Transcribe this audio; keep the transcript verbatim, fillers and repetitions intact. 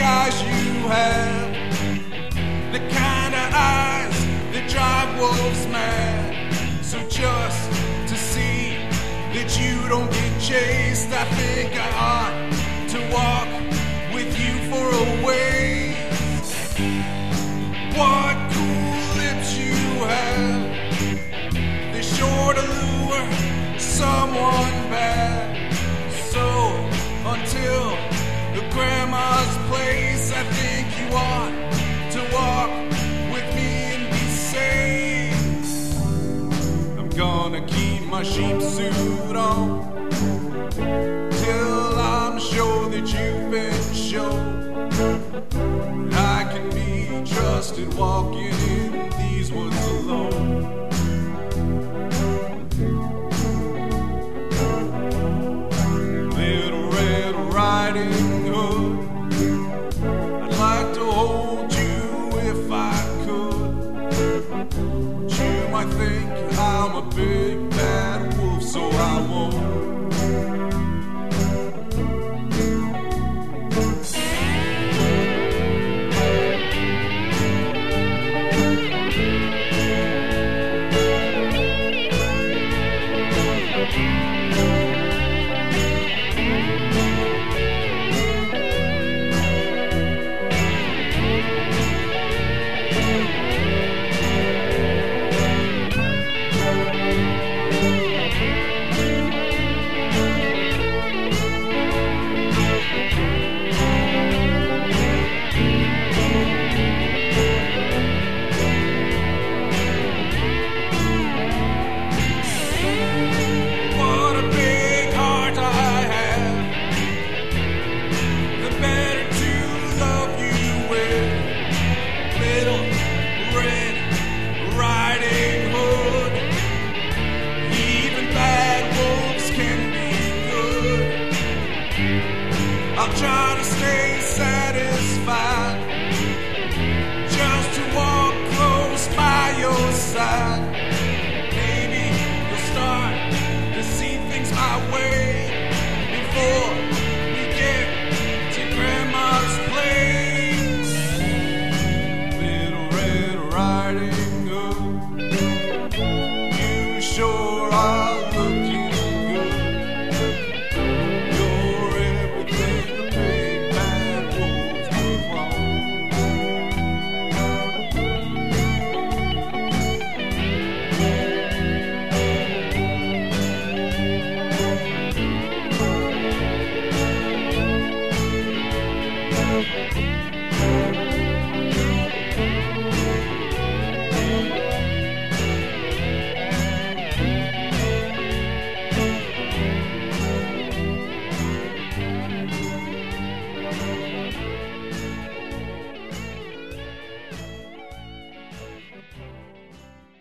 eyes you have, the kind of eyes that drive wolves mad. So just to see that you don't get chased, I think I ought to walk with you for a ways. What cool lips you have, they're sure to lure someone back. So until the grandma's place, I think you ought to walk with me and be safe. I'm gonna keep my sheep suit on till I'm sure that you've been shown I can be trusted walking in these woods alone. Little Red Riding Hood, I'd like to hold you if I could. But you might think I'm a big bad wolf, so I won't. I'll try to stay satisfied just to walk close by your side. Maybe you'll start to see things my way before we get to Grandma's place. Little Red Riding Hood, you sure are looking good.